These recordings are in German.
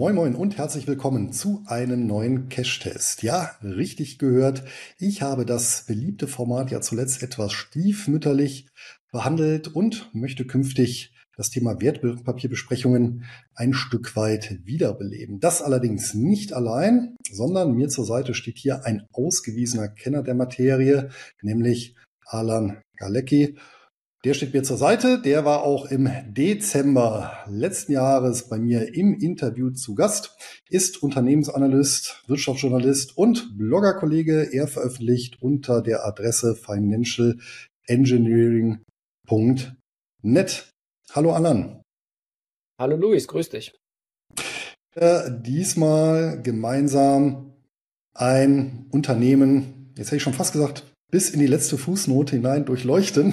Moin Moin und herzlich willkommen zu einem neuen Cache-Test. Ja, richtig gehört. Ich habe das beliebte Format ja zuletzt etwas stiefmütterlich behandelt und möchte künftig das Thema Wertpapierbesprechungen ein Stück weit wiederbeleben. Das allerdings nicht allein, sondern mir zur Seite steht hier ein ausgewiesener Kenner der Materie, nämlich Alan Galecki. Der steht mir zur Seite. Der war auch im Dezember letzten Jahres bei mir im Interview zu Gast, ist Unternehmensanalyst, Wirtschaftsjournalist und Bloggerkollege. Er veröffentlicht unter der Adresse financialengineering.net. Hallo Alan. Hallo Luis, grüß dich. Diesmal gemeinsam ein Unternehmen, jetzt hätte ich schon fast gesagt, bis in die letzte Fußnote hinein durchleuchten.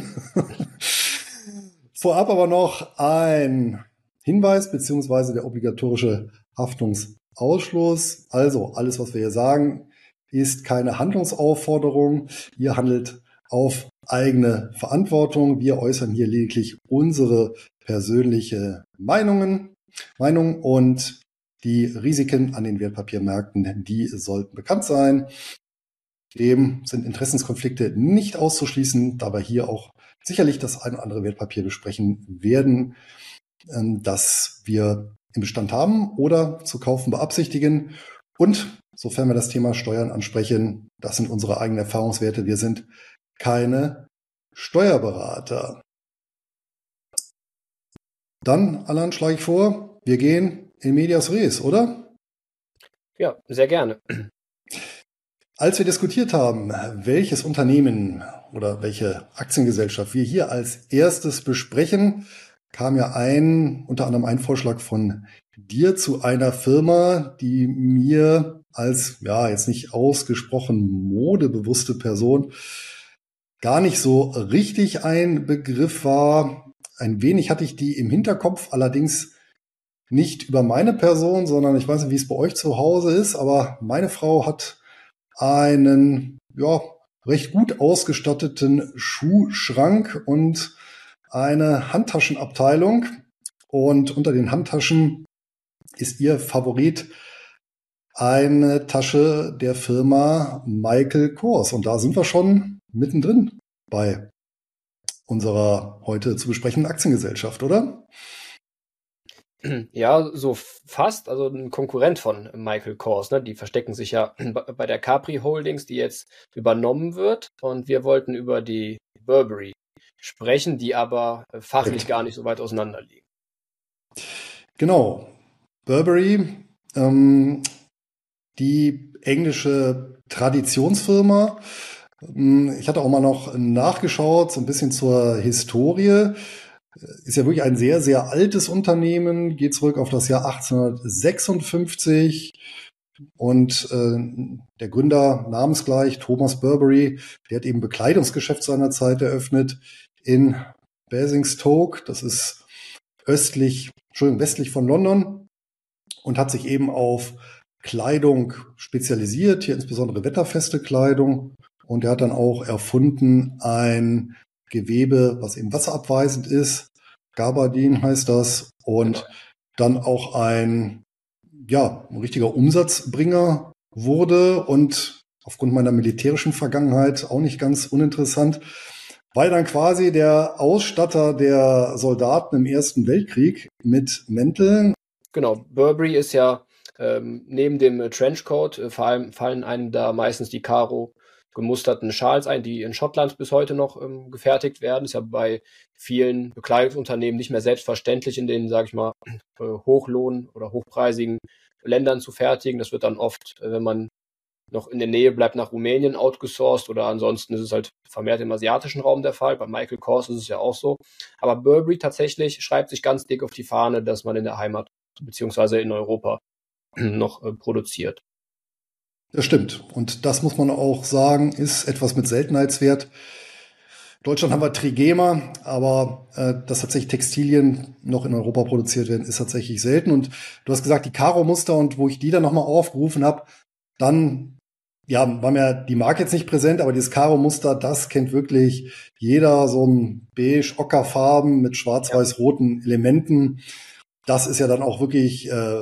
Vorab aber noch ein Hinweis beziehungsweise der obligatorische Haftungsausschluss. Also alles, was wir hier sagen, ist keine Handlungsaufforderung. Ihr handelt auf eigene Verantwortung. Wir äußern hier lediglich unsere persönliche Meinung und die Risiken an den Wertpapiermärkten, die sollten bekannt sein. Dem sind Interessenskonflikte nicht auszuschließen, da wir hier auch sicherlich das ein oder andere Wertpapier besprechen werden, das wir im Bestand haben oder zu kaufen beabsichtigen. Und sofern wir das Thema Steuern ansprechen, das sind unsere eigenen Erfahrungswerte. Wir sind keine Steuerberater. Dann, Alan, schlage ich vor, wir gehen in medias res, oder? Ja, sehr gerne. Als wir diskutiert haben, welches Unternehmen oder welche Aktiengesellschaft wir hier als erstes besprechen, kam ja unter anderem ein Vorschlag von dir zu einer Firma, die mir als, ja, jetzt nicht ausgesprochen modebewusste Person gar nicht so richtig ein Begriff war. Ein wenig hatte ich die im Hinterkopf, allerdings nicht über meine Person, sondern ich weiß nicht, wie es bei euch zu Hause ist, aber meine Frau hat einen, ja, recht gut ausgestatteten Schuhschrank und eine Handtaschenabteilung. Und unter den Handtaschen ist ihr Favorit eine Tasche der Firma Michael Kors. Und da sind wir schon mittendrin bei unserer heute zu besprechenden Aktiengesellschaft, oder? Ja, so fast, also ein Konkurrent von Michael Kors, ne? Die verstecken sich ja bei der Capri Holdings, die jetzt übernommen wird. Und wir wollten über die Burberry sprechen, die aber fachlich gar nicht so weit auseinander liegen. Genau. Burberry, die englische Traditionsfirma. Ich hatte auch mal noch nachgeschaut, so ein bisschen zur Historie. Ist ja wirklich ein sehr, sehr altes Unternehmen, geht zurück auf das Jahr 1856 und der Gründer namensgleich, Thomas Burberry, der hat eben Bekleidungsgeschäft seiner Zeit eröffnet in Basingstoke, das ist westlich von London und hat sich eben auf Kleidung spezialisiert, hier insbesondere wetterfeste Kleidung, und er hat dann auch erfunden ein Gewebe, was eben wasserabweisend ist. Gabardin heißt das. Und dann auch ein richtiger Umsatzbringer wurde und aufgrund meiner militärischen Vergangenheit auch nicht ganz uninteressant, war dann quasi der Ausstatter der Soldaten im Ersten Weltkrieg mit Mänteln. Genau, Burberry ist ja neben dem Trenchcoat fallen einem da meistens die Karo gemusterten Schals ein, die in Schottland bis heute noch gefertigt werden. Ist ja bei vielen Bekleidungsunternehmen nicht mehr selbstverständlich, in den, sage ich mal, Hochlohn- oder hochpreisigen Ländern zu fertigen. Das wird dann oft, wenn man noch in der Nähe bleibt, nach Rumänien outgesourced oder ansonsten ist es halt vermehrt im asiatischen Raum der Fall. Bei Michael Kors ist es ja auch so. Aber Burberry tatsächlich schreibt sich ganz dick auf die Fahne, dass man in der Heimat beziehungsweise in Europa noch produziert. Das stimmt. Und das muss man auch sagen, ist etwas mit Seltenheitswert. In Deutschland haben wir Trigema, aber dass tatsächlich Textilien noch in Europa produziert werden, ist tatsächlich selten. Und du hast gesagt, die Karo-Muster, und wo ich die dann nochmal aufgerufen habe, dann war mir die Marke jetzt nicht präsent, aber dieses Karo-Muster, das kennt wirklich jeder, so ein beige-ockerfarben mit schwarz-weiß-roten Elementen. Das ist ja dann auch wirklich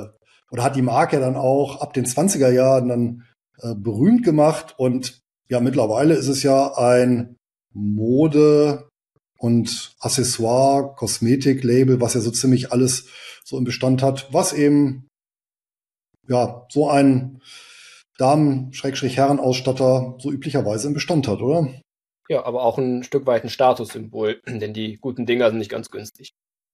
oder hat die Marke dann auch ab den 20er Jahren dann berühmt gemacht. Und ja, mittlerweile ist es ja ein Mode- und Accessoire, Kosmetik-Label, was ja so ziemlich alles so im Bestand hat, was eben ja so ein Damen-Herrenausstatter so üblicherweise im Bestand hat, oder? Ja, aber auch ein Stück weit ein Statussymbol, denn die guten Dinger sind nicht ganz günstig.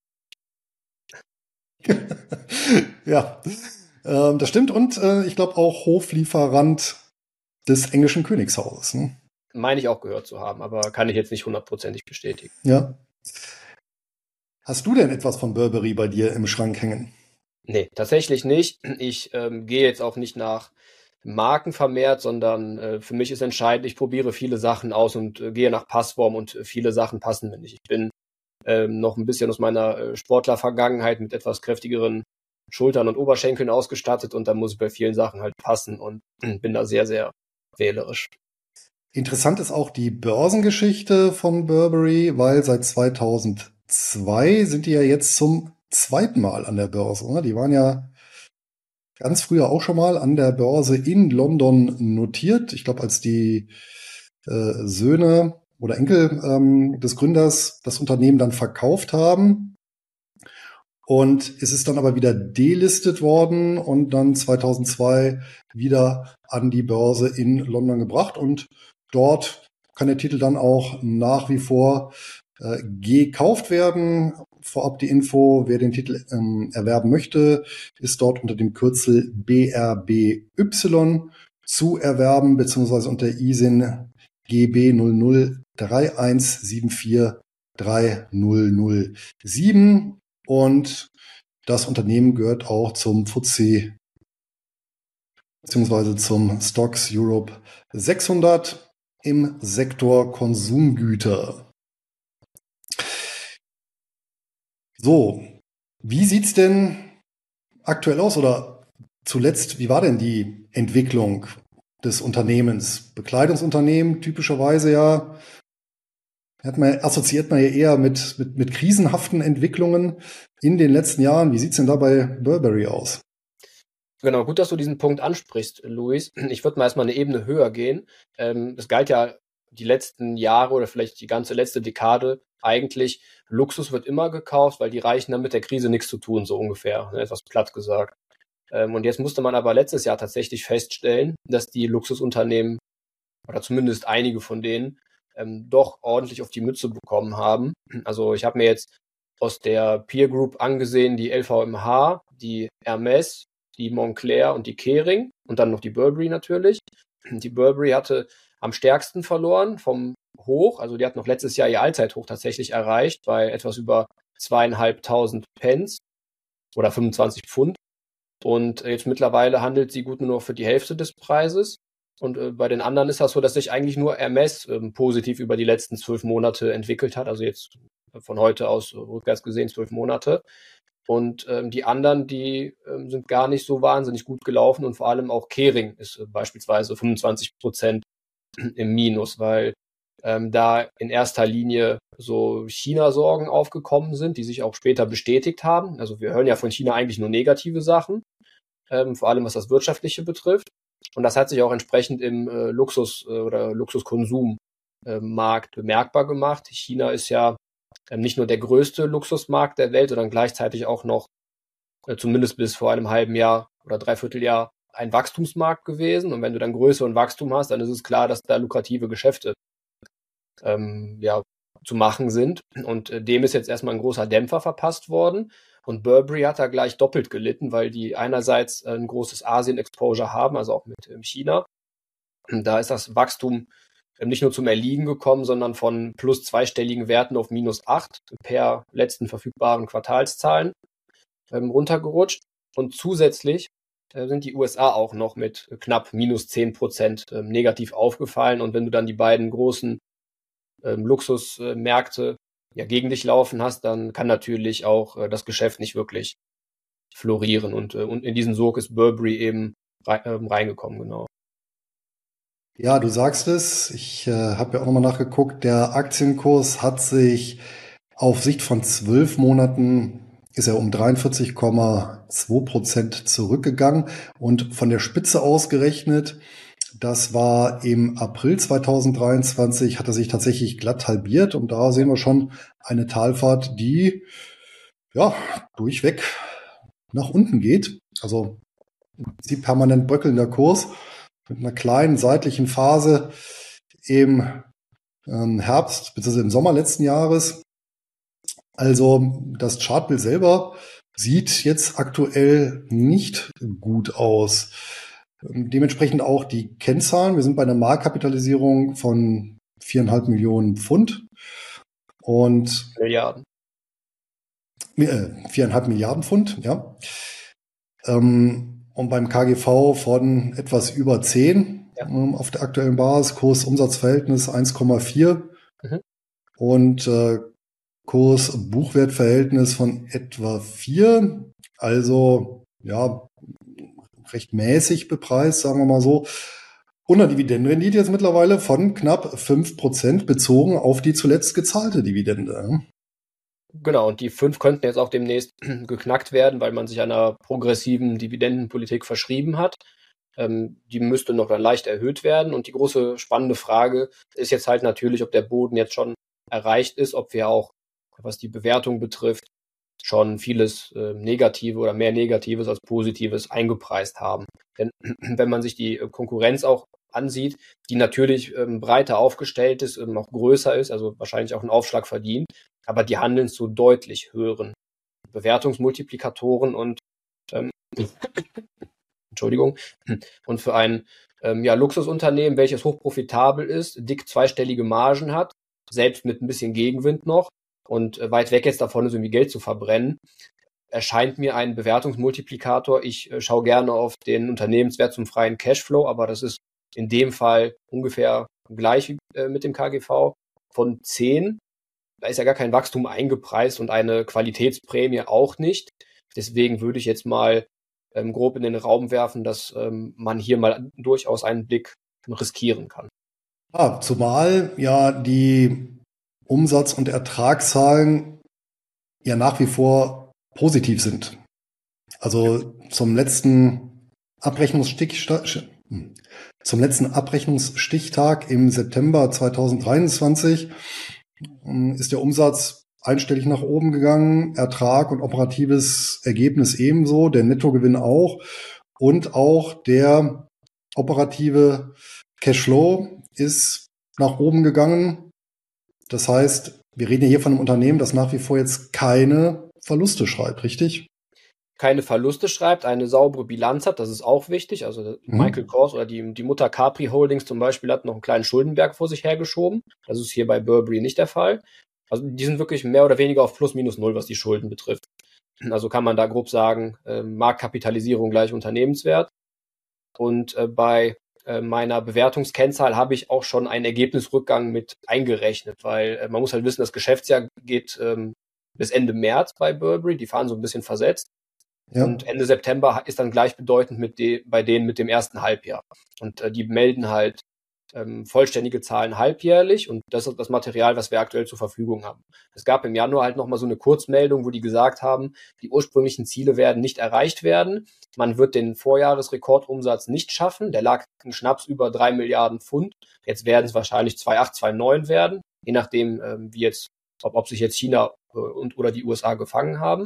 Ja, das stimmt. Und ich glaube auch Hoflieferant des englischen Königshauses. Ne? Meine ich auch gehört zu haben, aber kann ich jetzt nicht hundertprozentig bestätigen. Ja. Hast du denn etwas von Burberry bei dir im Schrank hängen? Nee, tatsächlich nicht. Ich gehe jetzt auch nicht nach Marken vermehrt, sondern für mich ist entscheidend, ich probiere viele Sachen aus und gehe nach Passform und viele Sachen passen mir nicht. Ich bin noch ein bisschen aus meiner Sportlervergangenheit mit etwas kräftigeren Schultern und Oberschenkeln ausgestattet und da muss ich bei vielen Sachen halt passen und bin da sehr, sehr wählerisch. Interessant ist auch die Börsengeschichte von Burberry, weil seit 2002 sind die ja jetzt zum zweiten Mal an der Börse. Ne? Die waren ja ganz früher auch schon mal an der Börse in London notiert. Ich glaube, als die Söhne oder Enkel des Gründers das Unternehmen dann verkauft haben. Und es ist dann aber wieder delistet worden und dann 2002 wieder an die Börse in London gebracht. Und dort kann der Titel dann auch nach wie vor gekauft werden. Vorab die Info, wer den Titel erwerben möchte, ist dort unter dem Kürzel BRBY zu erwerben, beziehungsweise unter ISIN GB 0031743007. Und das Unternehmen gehört auch zum FTSE beziehungsweise zum Stocks Europe 600 im Sektor Konsumgüter. So, wie sieht's denn aktuell aus oder zuletzt, wie war denn die Entwicklung des Unternehmens? Bekleidungsunternehmen typischerweise ja assoziiert man ja eher mit krisenhaften Entwicklungen in den letzten Jahren. Wie sieht's denn da bei Burberry aus? Genau, gut, dass du diesen Punkt ansprichst, Luis. Ich würde mal erstmal eine Ebene höher gehen. Es galt ja die letzten Jahre oder vielleicht die ganze letzte Dekade eigentlich, Luxus wird immer gekauft, weil die Reichen haben mit der Krise nichts zu tun, so ungefähr, ne, etwas platt gesagt. Und jetzt musste man aber letztes Jahr tatsächlich feststellen, dass die Luxusunternehmen oder zumindest einige von denen doch ordentlich auf die Mütze bekommen haben. Also ich habe mir jetzt aus der Peer Group angesehen, die LVMH, die Hermès, die Moncler und die Kering und dann noch die Burberry natürlich. Die Burberry hatte am stärksten verloren vom Hoch, also die hat noch letztes Jahr ihr Allzeithoch tatsächlich erreicht bei etwas über 2.500 Pence oder 25 Pfund. Und jetzt mittlerweile handelt sie gut nur noch für die Hälfte des Preises. Und bei den anderen ist das so, dass sich eigentlich nur Hermès positiv über die letzten 12 Monate entwickelt hat. Also jetzt von heute aus rückwärts gesehen 12 Monate. Und die anderen, die sind gar nicht so wahnsinnig gut gelaufen. Und vor allem auch Kering ist beispielsweise 25% im Minus, weil da in erster Linie so China-Sorgen aufgekommen sind, die sich auch später bestätigt haben. Also wir hören ja von China eigentlich nur negative Sachen, vor allem was das Wirtschaftliche betrifft. Und das hat sich auch entsprechend im Luxus- oder Luxuskonsummarkt bemerkbar gemacht. China ist ja nicht nur der größte Luxusmarkt der Welt, sondern gleichzeitig auch noch, zumindest bis vor einem halben Jahr oder Dreivierteljahr, ein Wachstumsmarkt gewesen. Und wenn du dann Größe und Wachstum hast, dann ist es klar, dass da lukrative Geschäfte ja, zu machen sind. Und dem ist jetzt erstmal ein großer Dämpfer verpasst worden. Und Burberry hat da gleich doppelt gelitten, weil die einerseits ein großes Asien-Exposure haben, also auch mit China. Und da ist das Wachstum nicht nur zum Erliegen gekommen, sondern von plus zweistelligen Werten auf -8 per letzten verfügbaren Quartalszahlen runtergerutscht. Und zusätzlich sind die USA auch noch mit knapp -10% negativ aufgefallen. Und wenn du dann die beiden großen Luxusmärkte ja gegen dich laufen hast, dann kann natürlich auch das Geschäft nicht wirklich florieren. Und in diesen Sog ist Burberry eben reingekommen, genau. Ja, du sagst es. Ich habe ja auch nochmal nachgeguckt. Der Aktienkurs hat sich auf Sicht von 12 Monaten ist er um 43,2% zurückgegangen und von der Spitze ausgerechnet, das war im April 2023, hat er sich tatsächlich glatt halbiert und da sehen wir schon eine Talfahrt, die ja durchweg nach unten geht. Also im Prinzip permanent bröckelnder Kurs mit einer kleinen seitlichen Phase im Herbst bzw. im Sommer letzten Jahres. Also das Chartbild selber sieht jetzt aktuell nicht gut aus. Dementsprechend auch die Kennzahlen. Wir sind bei einer Marktkapitalisierung von 4,5 Millionen Pfund und Milliarden. 4,5 Milliarden Pfund, ja. Und beim KGV von etwas über 10 auf der aktuellen Basis, Kurs-Umsatz-Verhältnis 1,4 und Kurs-Buchwert-Verhältnis von etwa 4. Also ja, recht mäßig bepreist, sagen wir mal so. Und eine Dividendenrendite jetzt mittlerweile von knapp 5% bezogen auf die zuletzt gezahlte Dividende. Genau, und die 5 könnten jetzt auch demnächst geknackt werden, weil man sich einer progressiven Dividendenpolitik verschrieben hat. Die müsste noch leicht erhöht werden. Und die große spannende Frage ist jetzt halt natürlich, ob der Boden jetzt schon erreicht ist, ob wir auch, was die Bewertung betrifft, schon vieles Negative oder mehr Negatives als Positives eingepreist haben. Denn wenn man sich die Konkurrenz auch ansieht, die natürlich breiter aufgestellt ist, auch größer ist, also wahrscheinlich auch einen Aufschlag verdient, aber die handeln zu deutlich höheren Bewertungsmultiplikatoren und Entschuldigung, und für ein Luxusunternehmen, welches hochprofitabel ist, dick zweistellige Margen hat, selbst mit ein bisschen Gegenwind noch und weit weg jetzt davon ist, irgendwie Geld zu verbrennen, erscheint mir ein Bewertungsmultiplikator. Ich schaue gerne auf den Unternehmenswert zum freien Cashflow, aber das ist in dem Fall ungefähr gleich mit dem KGV von 10. Da ist ja gar kein Wachstum eingepreist und eine Qualitätsprämie auch nicht. Deswegen würde ich jetzt mal grob in den Raum werfen, dass man hier mal durchaus einen Blick riskieren kann. Zumal ja die Umsatz- und Ertragszahlen ja nach wie vor positiv sind. Also zum letzten Abrechnungsstichtag im September 2023 ist der Umsatz einstellig nach oben gegangen, Ertrag und operatives Ergebnis ebenso, der Nettogewinn auch und auch der operative Cashflow ist nach oben gegangen. Das heißt, wir reden hier von einem Unternehmen, das nach wie vor jetzt keine Verluste schreibt, richtig? Keine Verluste schreibt, eine saubere Bilanz hat, das ist auch wichtig. Also Michael Kors oder die Mutter Capri Holdings zum Beispiel hat noch einen kleinen Schuldenberg vor sich hergeschoben. Das ist hier bei Burberry nicht der Fall. Also die sind wirklich mehr oder weniger auf plus minus null, was die Schulden betrifft. Also kann man da grob sagen, Marktkapitalisierung gleich Unternehmenswert. Und bei meiner Bewertungskennzahl habe ich auch schon einen Ergebnisrückgang mit eingerechnet, weil man muss halt wissen, das Geschäftsjahr geht bis Ende März bei Burberry, die fahren so ein bisschen versetzt. Ja. Und Ende September ist dann gleichbedeutend bei denen mit dem ersten Halbjahr. Und die melden halt vollständige Zahlen halbjährlich und das ist das Material, was wir aktuell zur Verfügung haben. Es gab im Januar halt nochmal so eine Kurzmeldung, wo die gesagt haben, die ursprünglichen Ziele werden nicht erreicht werden. Man wird den Vorjahresrekordumsatz nicht schaffen. Der lag in Schnaps über 3 Milliarden Pfund. Jetzt werden es wahrscheinlich 2,8, 2,9 werden, je nachdem, wie jetzt, ob sich jetzt China oder die USA gefangen haben.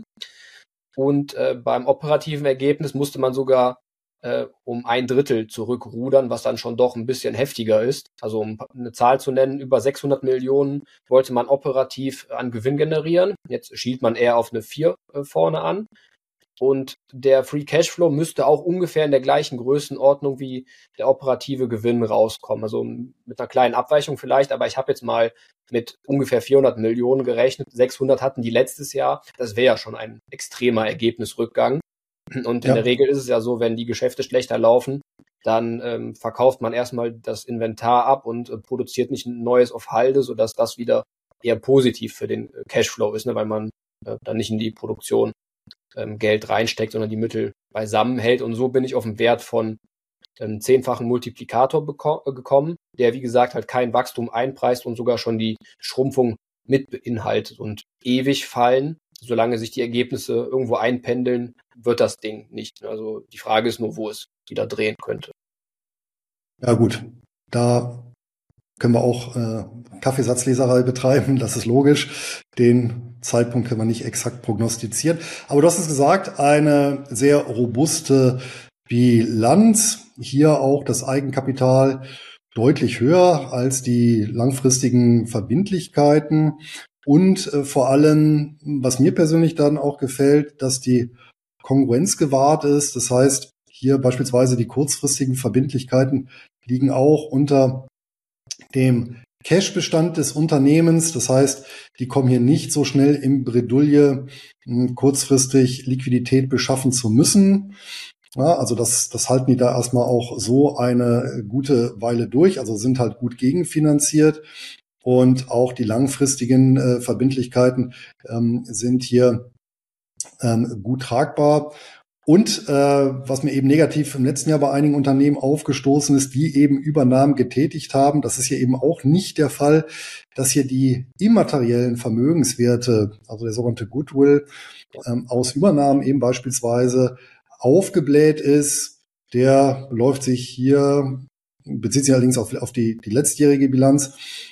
Und beim operativen Ergebnis musste man sogar um 1/3 zurückrudern, was dann schon doch ein bisschen heftiger ist. Also um eine Zahl zu nennen, über 600 Millionen wollte man operativ an Gewinn generieren. Jetzt schielt man eher auf eine 4 vorne an. Und der Free Cashflow müsste auch ungefähr in der gleichen Größenordnung wie der operative Gewinn rauskommen. Also mit einer kleinen Abweichung vielleicht, aber ich habe jetzt mal mit ungefähr 400 Millionen gerechnet. 600 hatten die letztes Jahr. Das wäre ja schon ein extremer Ergebnisrückgang. Und in der Regel ist es ja so, wenn die Geschäfte schlechter laufen, dann verkauft man erstmal das Inventar ab und produziert nicht ein neues auf Halde, sodass das wieder eher positiv für den Cashflow ist, ne, weil man dann nicht in die Produktion Geld reinsteckt, sondern die Mittel beisammen hält. Und so bin ich auf einen Wert von 10-fachen Multiplikator gekommen, der, wie gesagt, halt kein Wachstum einpreist und sogar schon die Schrumpfung mit beinhaltet. Und ewig fallen, solange sich die Ergebnisse irgendwo einpendeln, wird das Ding nicht. Also die Frage ist nur, wo es wieder drehen könnte. Ja gut, da können wir auch Kaffeesatzleserei betreiben, das ist logisch. Den Zeitpunkt können wir nicht exakt prognostizieren. Aber du hast es gesagt, eine sehr robuste Bilanz. Hier auch das Eigenkapital deutlich höher als die langfristigen Verbindlichkeiten. Und vor allem, was mir persönlich dann auch gefällt, dass die Kongruenz gewahrt ist. Das heißt, hier beispielsweise die kurzfristigen Verbindlichkeiten liegen auch unter dem Cash-Bestand des Unternehmens. Das heißt, die kommen hier nicht so schnell in Bredouille, kurzfristig Liquidität beschaffen zu müssen. Ja, also das halten die da erstmal auch so eine gute Weile durch, also sind halt gut gegenfinanziert. Und auch die langfristigen Verbindlichkeiten sind hier gut tragbar. Und was mir eben negativ im letzten Jahr bei einigen Unternehmen aufgestoßen ist, die eben Übernahmen getätigt haben, das ist hier eben auch nicht der Fall, dass hier die immateriellen Vermögenswerte, also der sogenannte Goodwill, aus Übernahmen eben beispielsweise aufgebläht ist. Der beläuft sich hier, bezieht sich allerdings auf die letztjährige Bilanz,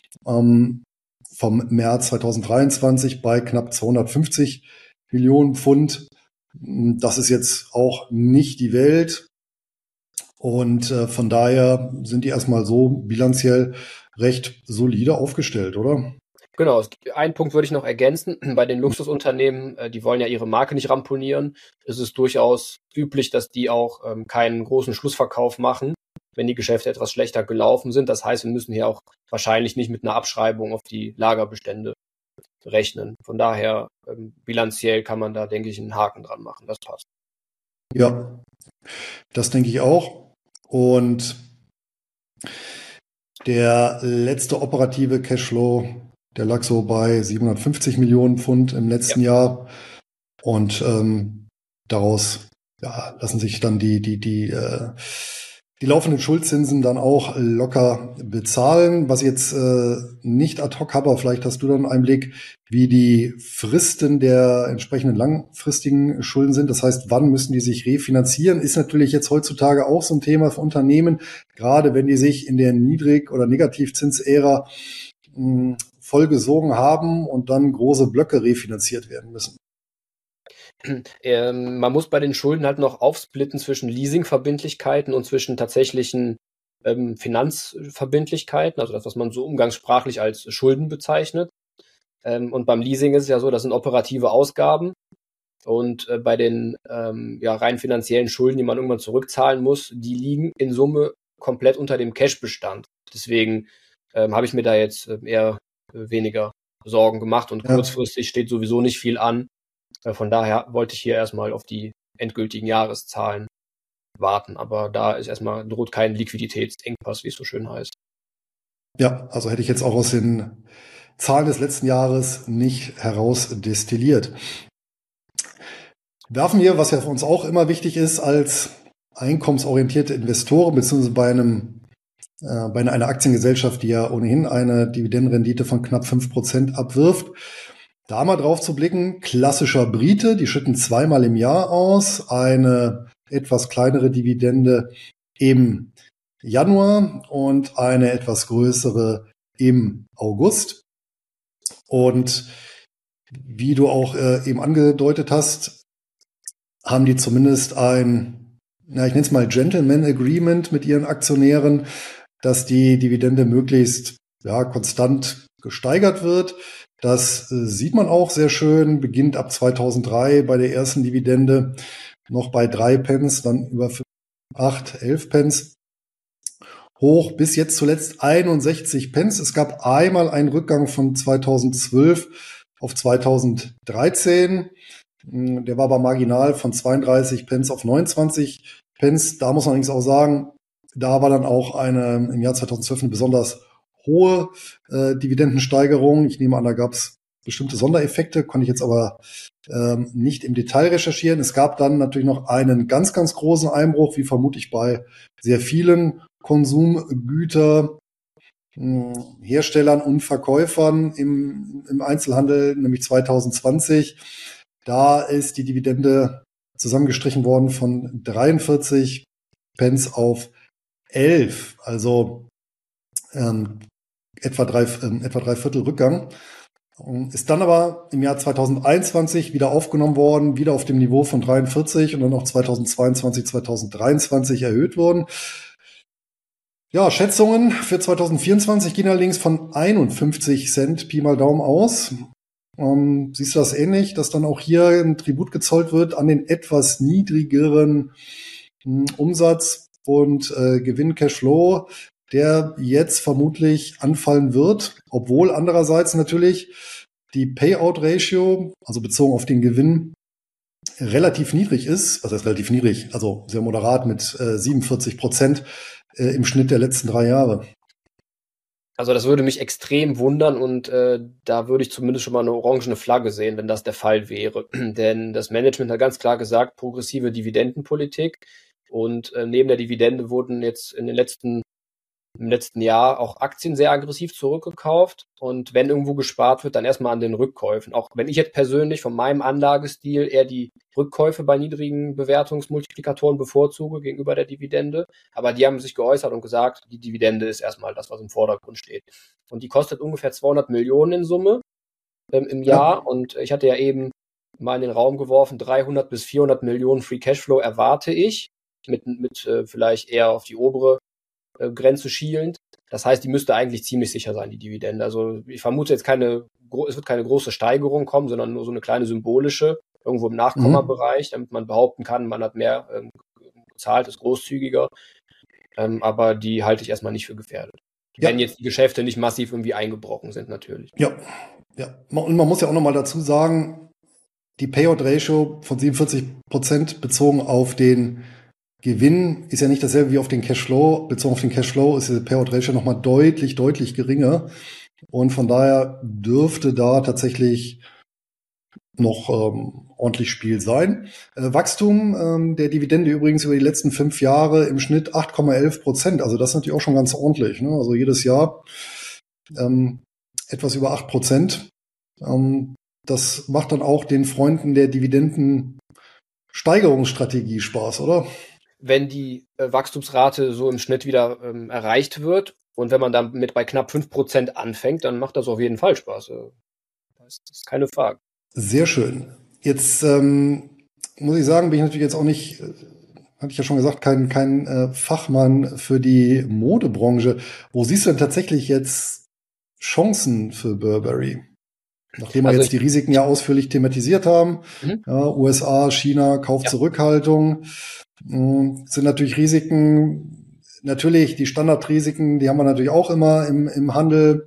vom März 2023 bei knapp 250 Millionen Pfund. Das ist jetzt auch nicht die Welt. Und von daher sind die erstmal so bilanziell recht solide aufgestellt, oder? Genau, einen Punkt würde ich noch ergänzen. Bei den Luxusunternehmen, die wollen ja ihre Marke nicht ramponieren. Es ist durchaus üblich, dass die auch keinen großen Schlussverkauf machen, wenn die Geschäfte etwas schlechter gelaufen sind. Das heißt, wir müssen hier auch wahrscheinlich nicht mit einer Abschreibung auf die Lagerbestände rechnen. Von daher, bilanziell kann man da, denke ich, einen Haken dran machen. Das passt. Ja, das denke ich auch. Und der letzte operative Cashflow, der lag so bei 750 Millionen Pfund im letzten Jahr. Und daraus lassen sich dann die laufenden Schuldzinsen dann auch locker bezahlen. Was ich jetzt nicht ad hoc habe, aber vielleicht hast du dann einen Einblick, wie die Fristen der entsprechenden langfristigen Schulden sind. Das heißt, wann müssen die sich refinanzieren? Ist natürlich jetzt heutzutage auch so ein Thema für Unternehmen, gerade wenn die sich in der Niedrig- oder Negativzinsära vollgesogen haben und dann große Blöcke refinanziert werden müssen. Man muss bei den Schulden halt noch aufsplitten zwischen Leasingverbindlichkeiten und zwischen tatsächlichen Finanzverbindlichkeiten, also das, was man so umgangssprachlich als Schulden bezeichnet. Und beim Leasing ist es ja so, das sind operative Ausgaben. Und bei den rein finanziellen Schulden, die man irgendwann zurückzahlen muss, die liegen in Summe komplett unter dem Cash-Bestand. Deswegen habe ich mir da jetzt eher weniger Sorgen gemacht und kurzfristig steht sowieso nicht viel an. Von daher wollte ich hier erstmal auf die endgültigen Jahreszahlen warten. Aber da ist erstmal, droht kein Liquiditätsengpass, wie es so schön heißt. Ja, also hätte ich jetzt auch aus den Zahlen des letzten Jahres nicht herausdestilliert. Werfen wir, was ja für uns auch immer wichtig ist, als einkommensorientierte Investoren, beziehungsweise bei einer Aktiengesellschaft, die ja ohnehin eine Dividendenrendite von knapp 5% abwirft, da mal drauf zu blicken, klassischer Brite, die schütten zweimal im Jahr aus, eine etwas kleinere Dividende im Januar und eine etwas größere im August. Und wie du auch eben angedeutet hast, haben die zumindest ein, ich nenne es mal Gentleman Agreement mit ihren Aktionären, dass die Dividende möglichst konstant gesteigert wird. Das sieht man auch sehr schön, beginnt ab 2003 bei der ersten Dividende noch bei 3 Pence, dann über 8, 11 Pence hoch, bis jetzt zuletzt 61 Pence. Es gab einmal einen Rückgang von 2012 auf 2013. Der war aber marginal von 32 Pence auf 29 Pence. Da muss man allerdings auch sagen, da war dann auch im Jahr 2012 eine besonders hohe Dividendensteigerung. Ich nehme an, da gab es bestimmte Sondereffekte, konnte ich jetzt aber nicht im Detail recherchieren. Es gab dann natürlich noch einen ganz, ganz großen Einbruch, wie vermutlich bei sehr vielen Konsumgüter Herstellern und Verkäufern im Einzelhandel, nämlich 2020. Da ist die Dividende zusammengestrichen worden von 43 Pence auf 11, also etwa drei Viertel Rückgang. Ist dann aber im Jahr 2021 wieder aufgenommen worden, wieder auf dem Niveau von 43 und dann auch 2022, 2023 erhöht worden. Ja, Schätzungen für 2024 gehen allerdings von 51 Cent Pi mal Daumen aus. Siehst du das ähnlich, dass dann auch hier ein Tribut gezollt wird an den etwas niedrigeren Umsatz und Gewinn Cashflow, der jetzt vermutlich anfallen wird, obwohl andererseits natürlich die Payout-Ratio, also bezogen auf den Gewinn, relativ niedrig ist. Was heißt relativ niedrig? Also sehr moderat mit 47% im Schnitt der letzten 3 Jahre. Also das würde mich extrem wundern und da würde ich zumindest schon mal eine orangene Flagge sehen, wenn das der Fall wäre. Denn das Management hat ganz klar gesagt, progressive Dividendenpolitik und neben der Dividende wurden jetzt im letzten Jahr auch Aktien sehr aggressiv zurückgekauft und wenn irgendwo gespart wird, dann erstmal an den Rückkäufen. Auch wenn ich jetzt persönlich von meinem Anlagestil eher die Rückkäufe bei niedrigen Bewertungsmultiplikatoren bevorzuge gegenüber der Dividende, aber die haben sich geäußert und gesagt, die Dividende ist erstmal das, was im Vordergrund steht. Und die kostet ungefähr 200 Millionen in Summe im Jahr und ich hatte ja eben mal in den Raum geworfen, 300 bis 400 Millionen Free Cashflow erwarte ich, mit vielleicht eher auf die obere Grenze schielend. Das heißt, die müsste eigentlich ziemlich sicher sein, die Dividende. Also ich vermute jetzt es wird keine große Steigerung kommen, sondern nur so eine kleine symbolische, irgendwo im Nachkommabereich, damit man behaupten kann, man hat mehr gezahlt, ist großzügiger. Aber die halte ich erstmal nicht für gefährdet. Ja. Wenn jetzt die Geschäfte nicht massiv irgendwie eingebrochen sind, natürlich. Ja. Und man muss ja auch nochmal dazu sagen, die Payout-Ratio von 47% bezogen auf den Gewinn ist ja nicht dasselbe wie auf den Cashflow. Bezogen auf den Cashflow ist die Payout-Ratio nochmal deutlich geringer. Und von daher dürfte da tatsächlich noch ordentlich Spiel sein. Wachstum der Dividende übrigens über die letzten 5 Jahre im Schnitt 8,11%. Also das ist natürlich auch schon ganz ordentlich. Ne? Also jedes Jahr etwas über 8%. Das macht dann auch den Freunden der Dividendensteigerungsstrategie Spaß, oder? Wenn die Wachstumsrate so im Schnitt wieder erreicht wird und wenn man dann mit bei knapp 5% anfängt, dann macht das auf jeden Fall Spaß. Das ist keine Frage. Sehr schön. Jetzt muss ich sagen, bin ich natürlich jetzt auch nicht, hatte ich ja schon gesagt, kein Fachmann für die Modebranche. Wo siehst du denn tatsächlich jetzt Chancen für Burberry? Nachdem wir jetzt die Risiken ja ausführlich thematisiert haben, ja, USA, China, Kaufzurückhaltung, sind natürlich Risiken, natürlich die Standardrisiken, die haben wir natürlich auch immer im Handel,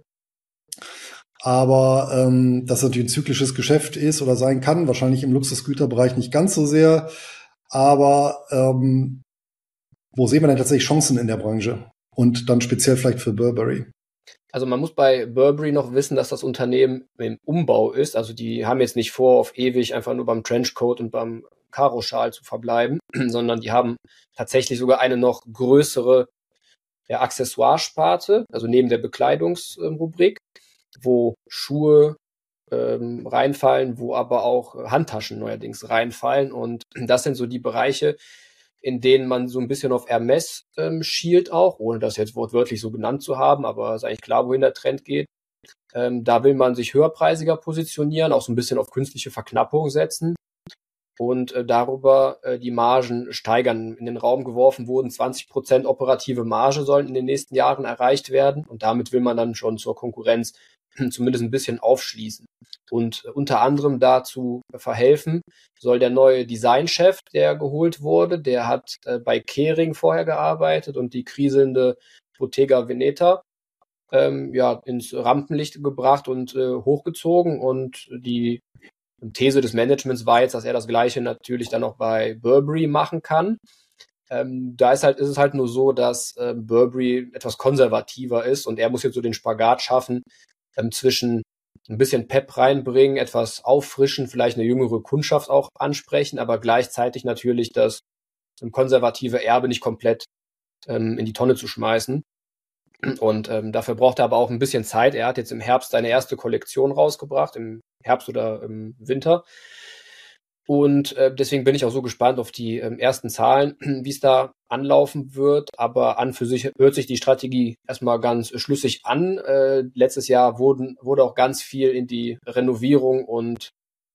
aber dass es natürlich ein zyklisches Geschäft ist oder sein kann, wahrscheinlich im Luxusgüterbereich nicht ganz so sehr, aber wo sehen wir denn tatsächlich Chancen in der Branche und dann speziell vielleicht für Burberry? Also man muss bei Burberry noch wissen, dass das Unternehmen im Umbau ist. Also die haben jetzt nicht vor, auf ewig einfach nur beim Trenchcoat und beim Karo-Schal zu verbleiben, sondern die haben tatsächlich sogar eine noch größere Accessoiresparte, also neben der Bekleidungsrubrik, wo Schuhe reinfallen, wo aber auch Handtaschen neuerdings reinfallen. Und das sind so die Bereiche, in denen man so ein bisschen auf Hermes schielt auch, ohne das jetzt wortwörtlich so genannt zu haben, aber es ist eigentlich klar, wohin der Trend geht. Da will man sich höherpreisiger positionieren, auch so ein bisschen auf künstliche Verknappung setzen und darüber die Margen steigern. In den Raum geworfen wurden 20% operative Marge sollen in den nächsten Jahren erreicht werden und damit will man dann schon zur Konkurrenz zumindest ein bisschen aufschließen. Und unter anderem dazu verhelfen soll der neue Designchef, der geholt wurde. Der hat bei Kering vorher gearbeitet und die kriselnde Bottega Veneta ins Rampenlicht gebracht und hochgezogen. Und die These des Managements war jetzt, dass er das Gleiche natürlich dann auch bei Burberry machen kann. Da ist es halt nur so, dass Burberry etwas konservativer ist und er muss jetzt so den Spagat schaffen zwischen ein bisschen Pep reinbringen, etwas auffrischen, vielleicht eine jüngere Kundschaft auch ansprechen, aber gleichzeitig natürlich das konservative Erbe nicht komplett in die Tonne zu schmeißen. Und dafür braucht er aber auch ein bisschen Zeit. Er hat jetzt im Herbst seine erste Kollektion rausgebracht, im Herbst oder im Winter. Und deswegen bin ich auch so gespannt auf die ersten Zahlen, wie es da anlaufen wird. Aber an für sich hört sich die Strategie erstmal ganz schlüssig an. Letztes Jahr wurde auch ganz viel in die Renovierung und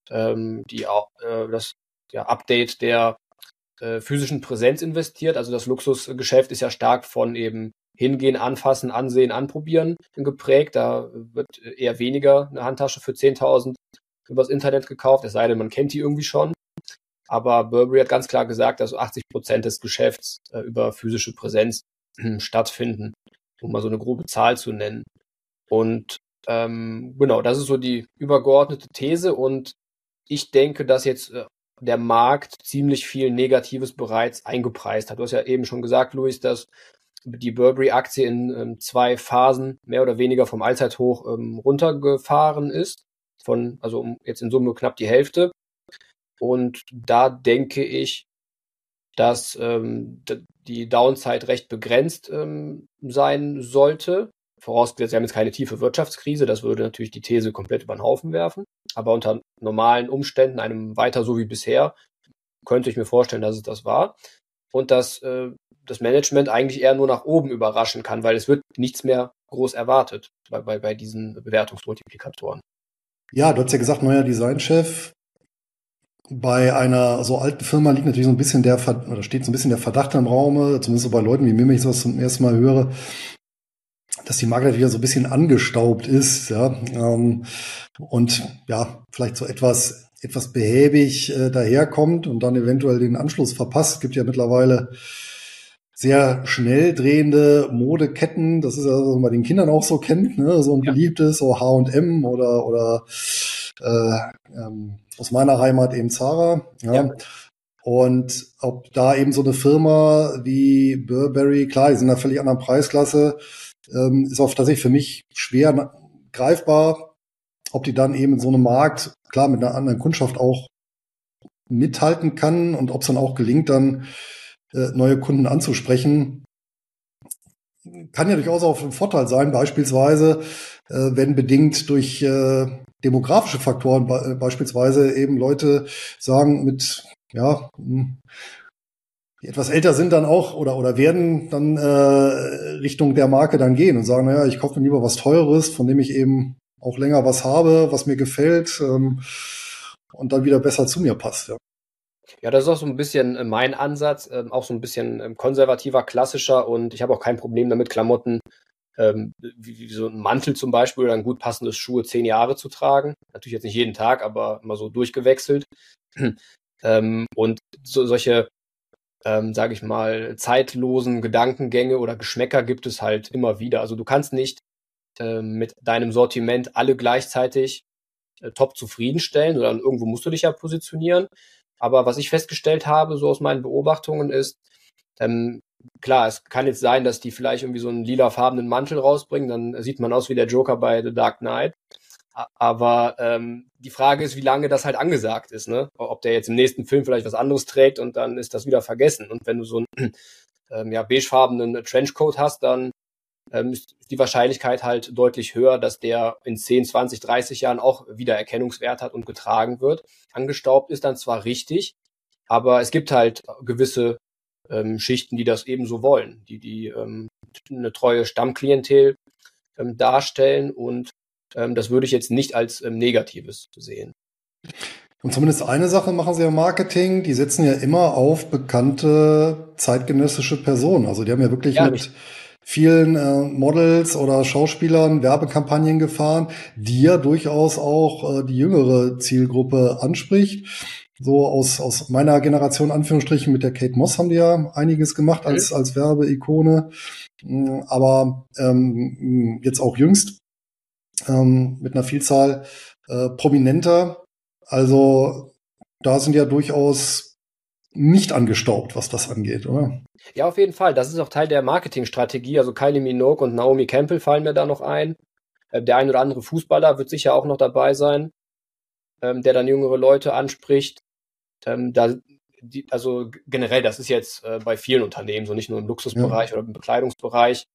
das Update der physischen Präsenz investiert. Also das Luxusgeschäft ist ja stark von eben hingehen, anfassen, ansehen, anprobieren geprägt. Da wird eher weniger eine Handtasche für 10.000 übers Internet gekauft, es sei denn, man kennt die irgendwie schon. Aber Burberry hat ganz klar gesagt, dass so 80% des Geschäfts über physische Präsenz stattfinden, um mal so eine grobe Zahl zu nennen. Und genau, das ist so die übergeordnete These. Und ich denke, dass jetzt der Markt ziemlich viel Negatives bereits eingepreist hat. Du hast ja eben schon gesagt, Luis, dass die Burberry-Aktie in 2 Phasen mehr oder weniger vom Allzeithoch runtergefahren ist. Also jetzt in Summe knapp die Hälfte. Und da denke ich, dass die Downside recht begrenzt sein sollte. Vorausgesetzt, wir haben jetzt keine tiefe Wirtschaftskrise, das würde natürlich die These komplett über den Haufen werfen. Aber unter normalen Umständen, einem weiter so wie bisher, könnte ich mir vorstellen, dass es das war. Und dass das Management eigentlich eher nur nach oben überraschen kann, weil es wird nichts mehr groß erwartet bei diesen Bewertungsmultiplikatoren. Ja, du hast ja gesagt, neuer Designchef. Bei einer so alten Firma liegt natürlich so ein bisschen steht so ein bisschen der Verdacht im Raume, zumindest so bei Leuten wie mir, wenn ich sowas zum ersten Mal höre, dass die Marke wieder so ein bisschen angestaubt ist, ja, und ja, vielleicht so etwas behäbig daherkommt und dann eventuell den Anschluss verpasst. Es gibt ja mittlerweile sehr schnell drehende Modeketten, das ist ja, was man bei den Kindern auch so kennt, ne? So ein beliebtes, so H&M oder aus meiner Heimat eben Zara. Ja. Und ob da eben so eine Firma wie Burberry, klar, die sind in einer völlig anderen Preisklasse, ist auch tatsächlich für mich schwer greifbar, ob die dann eben in so einem Markt, klar, mit einer anderen Kundschaft auch mithalten kann und ob es dann auch gelingt, dann neue Kunden anzusprechen. Kann ja durchaus auch ein Vorteil sein, beispielsweise, wenn bedingt durch demografische Faktoren, beispielsweise eben Leute sagen die etwas älter sind dann auch oder werden dann Richtung der Marke dann gehen und sagen, naja, ich kaufe mir lieber was Teures, von dem ich eben auch länger was habe, was mir gefällt und dann wieder besser zu mir passt. Ja. Ja, das ist auch so ein bisschen mein Ansatz, auch so ein bisschen konservativer, klassischer, und ich habe auch kein Problem damit, Klamotten wie so ein Mantel zum Beispiel oder ein gut passendes Schuhe 10 Jahre zu tragen. Natürlich jetzt nicht jeden Tag, aber immer so durchgewechselt. Und solche, sage ich mal, zeitlosen Gedankengänge oder Geschmäcker gibt es halt immer wieder. Also du kannst nicht mit deinem Sortiment alle gleichzeitig top zufriedenstellen, sondern irgendwo musst du dich ja positionieren. Aber was ich festgestellt habe, so aus meinen Beobachtungen, ist, klar, es kann jetzt sein, dass die vielleicht irgendwie so einen lilafarbenen Mantel rausbringen, dann sieht man aus wie der Joker bei The Dark Knight. Aber die Frage ist, wie lange das halt angesagt ist, ne? Ob der jetzt im nächsten Film vielleicht was anderes trägt und dann ist das wieder vergessen. Und wenn du so einen beigefarbenen Trenchcoat hast, dann ist die Wahrscheinlichkeit halt deutlich höher, dass der in 10, 20, 30 Jahren auch wieder Erkennungswert hat und getragen wird. Angestaubt ist dann zwar richtig, aber es gibt halt gewisse Schichten, die das ebenso wollen, die eine treue Stammklientel darstellen, und das würde ich jetzt nicht als Negatives sehen. Und zumindest eine Sache machen sie im Marketing, die setzen ja immer auf bekannte zeitgenössische Personen. Also die haben ja wirklich mit vielen Models oder Schauspielern Werbekampagnen gefahren, die ja durchaus auch die jüngere Zielgruppe anspricht. So aus meiner Generation, Anführungsstrichen, mit der Kate Moss haben die ja einiges gemacht als Werbeikone. Aber jetzt auch jüngst mit einer Vielzahl prominenter. Also da sind ja durchaus nicht angestaubt, was das angeht, oder? Ja, auf jeden Fall. Das ist auch Teil der Marketingstrategie. Also Kylie Minogue und Naomi Campbell fallen mir da noch ein. Der ein oder andere Fußballer wird sicher auch noch dabei sein, der dann jüngere Leute anspricht. Also generell, das ist jetzt bei vielen Unternehmen, so nicht nur im Luxusbereich oder im Bekleidungsbereich,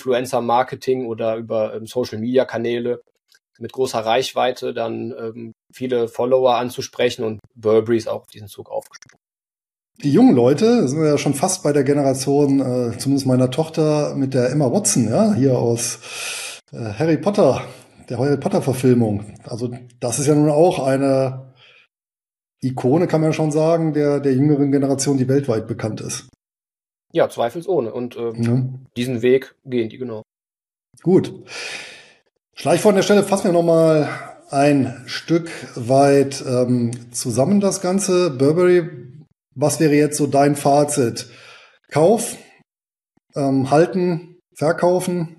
Influencer-Marketing oder über Social-Media-Kanäle mit großer Reichweite dann viele Follower anzusprechen und Burberry ist auch auf diesen Zug aufgesprungen. Die jungen Leute sind ja schon fast bei der Generation, zumindest meiner Tochter, mit der Emma Watson, ja, hier aus Harry Potter, der Harry Potter-Verfilmung. Also das ist ja nun auch eine Ikone, kann man schon sagen, der jüngeren Generation, die weltweit bekannt ist. Ja, zweifelsohne. Und diesen Weg gehen die, genau. Gut. Schleich von der Stelle, fassen wir nochmal ein Stück weit zusammen das Ganze. Burberry, was wäre jetzt so dein Fazit? Kauf, halten, verkaufen?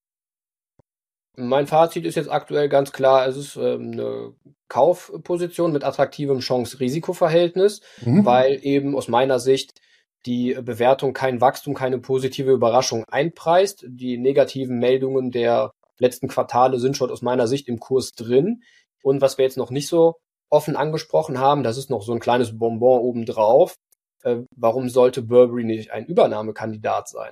Mein Fazit ist jetzt aktuell ganz klar, es ist eine Kaufposition mit attraktivem Chance-Risiko-Verhältnis, weil eben aus meiner Sicht die Bewertung kein Wachstum, keine positive Überraschung einpreist. Die negativen Meldungen der letzten Quartale sind schon aus meiner Sicht im Kurs drin. Und was wir jetzt noch nicht so offen angesprochen haben, das ist noch so ein kleines Bonbon obendrauf. Warum sollte Burberry nicht ein Übernahmekandidat sein?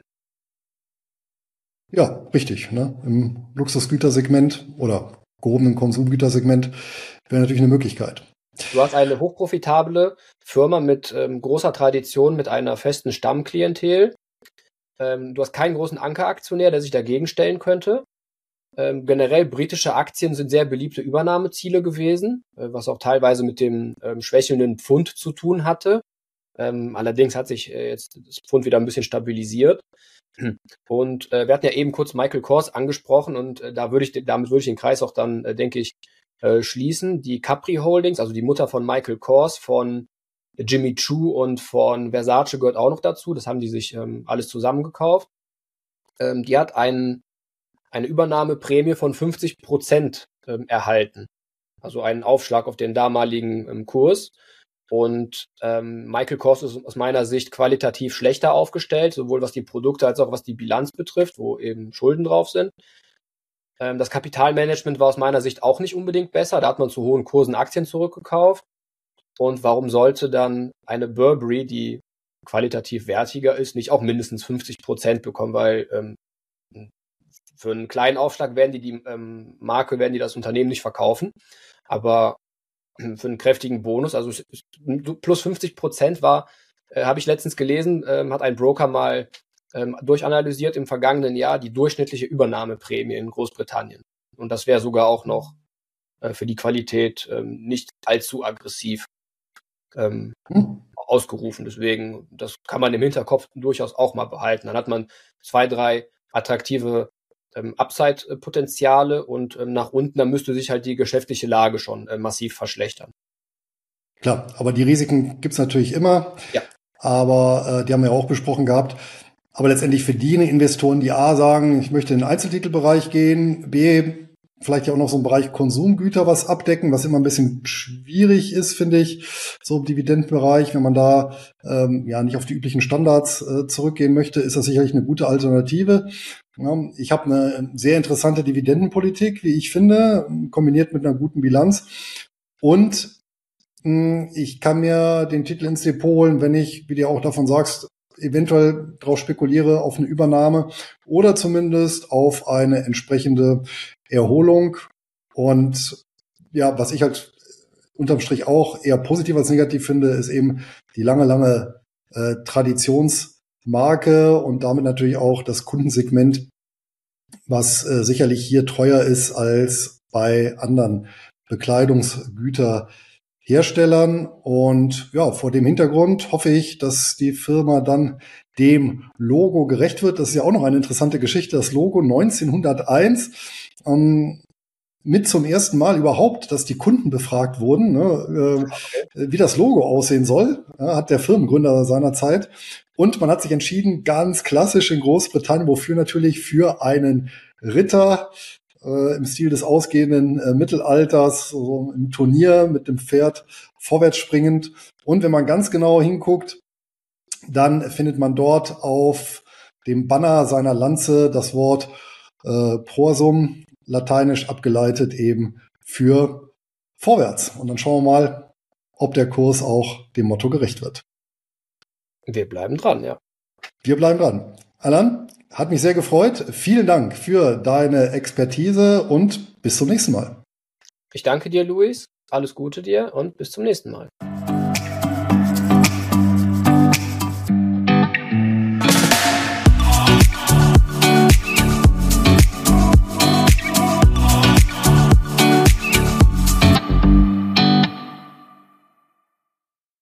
Ja, richtig. Ne? Im Luxusgütersegment oder gehobenen Konsumgütersegment wäre natürlich eine Möglichkeit. Du hast eine hochprofitable Firma mit großer Tradition, mit einer festen Stammklientel. Du hast keinen großen Ankeraktionär, der sich dagegen stellen könnte. Generell britische Aktien sind sehr beliebte Übernahmeziele gewesen, was auch teilweise mit dem schwächelnden Pfund zu tun hatte. Allerdings hat sich jetzt das Pfund wieder ein bisschen stabilisiert. Und wir hatten ja eben kurz Michael Kors angesprochen und damit würde ich den Kreis auch dann, denke ich, schließen. Die Capri Holdings, also die Mutter von Michael Kors, von Jimmy Choo und von Versace gehört auch noch dazu. Das haben die sich alles zusammengekauft. Die hat eine Übernahmeprämie von 50% erhalten. Also einen Aufschlag auf den damaligen Kurs. Und Michael Kors ist aus meiner Sicht qualitativ schlechter aufgestellt, sowohl was die Produkte als auch was die Bilanz betrifft, wo eben Schulden drauf sind. Das Kapitalmanagement war aus meiner Sicht auch nicht unbedingt besser. Da hat man zu hohen Kursen Aktien zurückgekauft. Und warum sollte dann eine Burberry, die qualitativ wertiger ist, nicht auch mindestens 50% bekommen? Weil für einen kleinen Aufschlag werden die das Unternehmen nicht verkaufen. Aber für einen kräftigen Bonus, also plus 50% war, habe ich letztens gelesen, hat ein Broker mal durchanalysiert im vergangenen Jahr die durchschnittliche Übernahmeprämie in Großbritannien. Und das wäre sogar auch noch für die Qualität nicht allzu aggressiv ausgerufen. Deswegen, das kann man im Hinterkopf durchaus auch mal behalten. Dann hat man 2, 3 attraktive Upside-Potenziale und nach unten, dann müsste sich halt die geschäftliche Lage schon massiv verschlechtern. Klar, aber die Risiken gibt's natürlich immer. Ja. Aber die haben wir auch besprochen gehabt. Aber letztendlich für die Investoren, die A sagen, ich möchte in den Einzeltitelbereich gehen, B, vielleicht ja auch noch so einen Bereich Konsumgüter was abdecken, was immer ein bisschen schwierig ist, finde ich, so im Dividendenbereich. Wenn man da nicht auf die üblichen Standards zurückgehen möchte, ist das sicherlich eine gute Alternative. Ja, ich habe eine sehr interessante Dividendenpolitik, wie ich finde, kombiniert mit einer guten Bilanz. Und ich kann mir den Titel ins Depot holen, wenn ich, wie du auch davon sagst, eventuell drauf spekuliere auf eine Übernahme oder zumindest auf eine entsprechende Erholung. Und ja, was ich halt unterm Strich auch eher positiv als negativ finde, ist eben die lange Traditionsmarke und damit natürlich auch das Kundensegment, was sicherlich hier teuer ist als bei anderen Bekleidungsgüterherstellern. Und ja, vor dem Hintergrund hoffe ich, dass die Firma dann dem Logo gerecht wird. Das ist ja auch noch eine interessante Geschichte. Das Logo 1901, mit zum ersten Mal überhaupt, dass die Kunden befragt wurden, wie das Logo aussehen soll, hat der Firmengründer seinerzeit. Und man hat sich entschieden, ganz klassisch in Großbritannien, wofür natürlich für einen Ritter im Stil des ausgehenden Mittelalters, so im Turnier mit dem Pferd vorwärts springend. Und wenn man ganz genau hinguckt, dann findet man dort auf dem Banner seiner Lanze das Wort Prorsum, lateinisch abgeleitet eben für vorwärts. Und dann schauen wir mal, ob der Kurs auch dem Motto gerecht wird. Wir bleiben dran, ja. Wir bleiben dran. Alan, hat mich sehr gefreut. Vielen Dank für deine Expertise und bis zum nächsten Mal. Ich danke dir, Luis. Alles Gute dir und bis zum nächsten Mal.